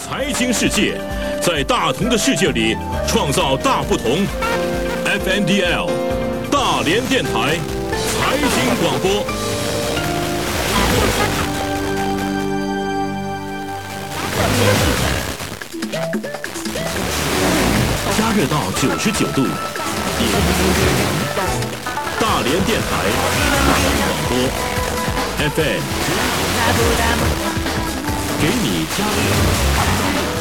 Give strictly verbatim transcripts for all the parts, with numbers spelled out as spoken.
财经世界，在大同的世界里创造大不同。F M D L 大连电台财经广播。加热到九十九度，点大连电台财经广播 F M， 给你加热。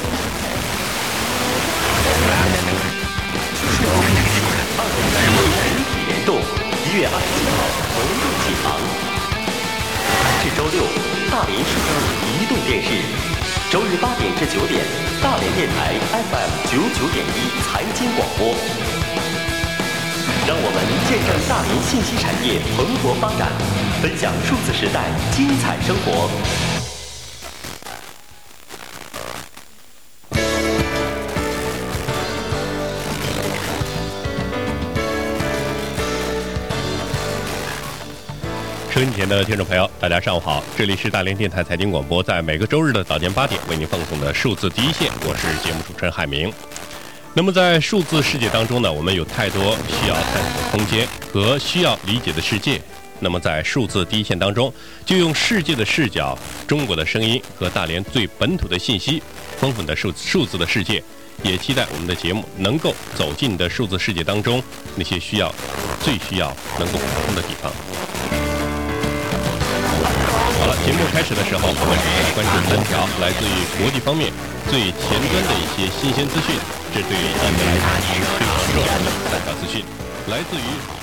联动一月二十七号同步启航，至周六大连数字移动电视，周日八点至九点大连电台 F M 九九点一财经广播。让我们见证大连信息产业蓬勃发展，分享数字时代精彩生活。 收音机前的听众朋友，大家上午好，这里是大连电台财经广播，在每个周日的早间八点为您放送的数字第一线，我是节目主持人海明。那么在数字世界当中呢，我们有太多需要探索的空间和需要理解的世界。那么在数字第一线当中，就用世界的视角、中国的声音和大连最本土的信息，丰富的数数字的世界。也期待我们的节目能够走进你的数字世界当中那些需要、最需要能够补充的地方。好了，节目开始的时候，我们关注三条来自于国际方面最前端的一些新鲜资讯，这对于大家来讲是非常重要的三条资讯，来自于。